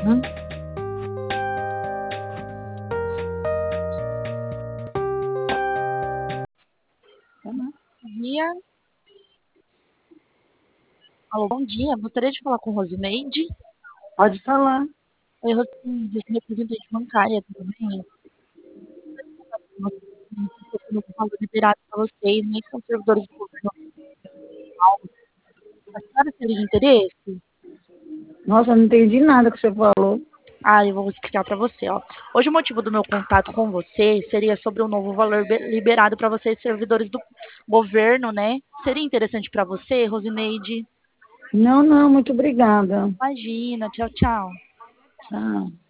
Bom dia. Alô, bom dia. Gostaria de falar com Rosineide. Pode falar. Oi, Rosineide, eu sou representante bancária, tudo bem? Nós temos um valor liberado para vocês, nem que são servidores do governo federal. A senhora teria interesse? Nossa, eu não entendi nada que você falou. Ah, eu vou explicar para você, ó. Hoje o motivo do meu contato com você seria sobre um novo valor liberado para vocês, servidores do governo, né? Seria interessante para você, Rosineide? Não, não, muito obrigada. Imagina, tchau, tchau. Tchau.